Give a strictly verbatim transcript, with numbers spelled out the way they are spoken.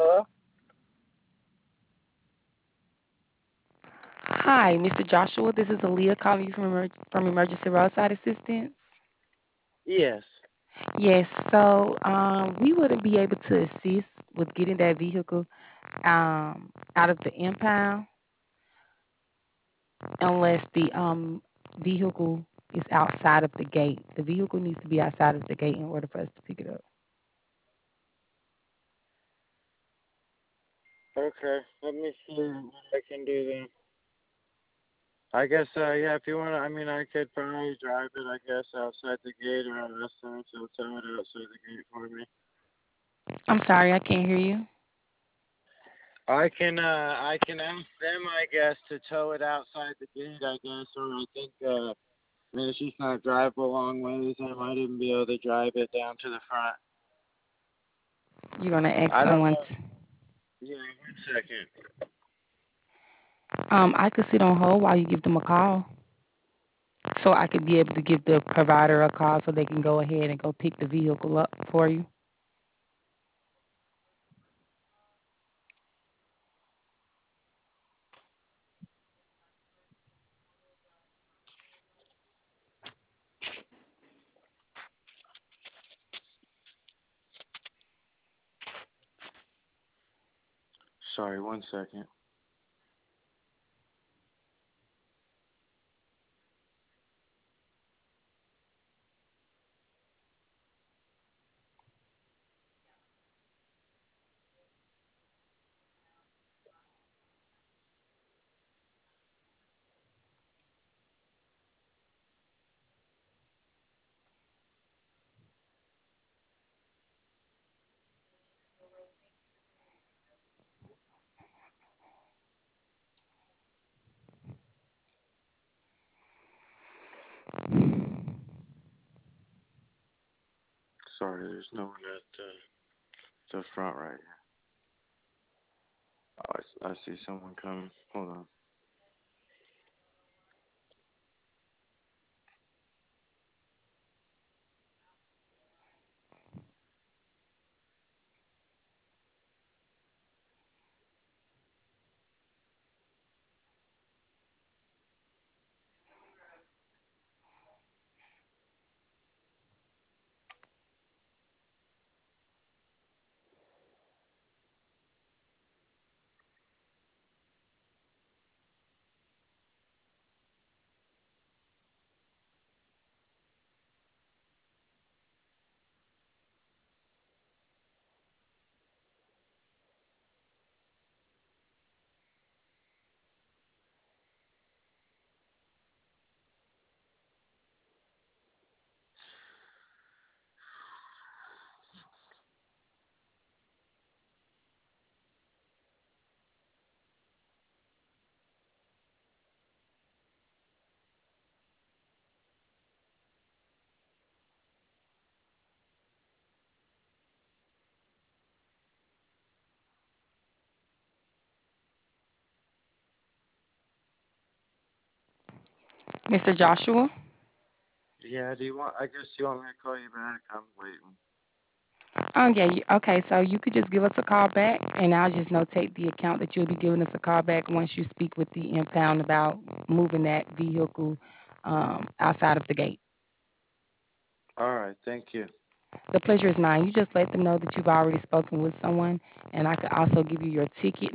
Hello? Hi, Mister Joshua. This is Aaliyah calling you from emer- from Emergency Roadside Assistance. Yes. Yes, so um, we wouldn't be able to assist with getting that vehicle um, out of the impound unless the um, vehicle is outside of the gate. The vehicle needs to be outside of the gate in order for us to pick it up. Okay. Let me see what I can do then. I guess, uh, yeah, if you want to, I mean, I could probably drive it, I guess, outside the gate or ask them to tow it outside the gate for me. I'm sorry, I can't hear you. I can, uh, I can ask them, I guess, to tow it outside the gate, I guess, or I think, uh, I mean, it's just not drivable a long ways. I might even be able to drive it down to the front. You're gonna ask I don't someone. know. To, Yeah, one second. um, I could sit on hold while you give them a call, so I could be able to give the provider a call so they can go ahead and go pick the vehicle up for you. Sorry, one second. Sorry, there's no one at the, the front right here. Oh, I, s- I see someone coming. Hold on. Mister Joshua? Yeah, do you want, I guess you want me to call you back? I'm waiting. Oh, yeah. you- Okay, so you could just give us a call back, and I'll just notate the account that you'll be giving us a call back once you speak with the impound about moving that vehicle um, outside of the gate. All right, thank you. The pleasure is mine. You just let them know that you've already spoken with someone, and I could also give you your ticket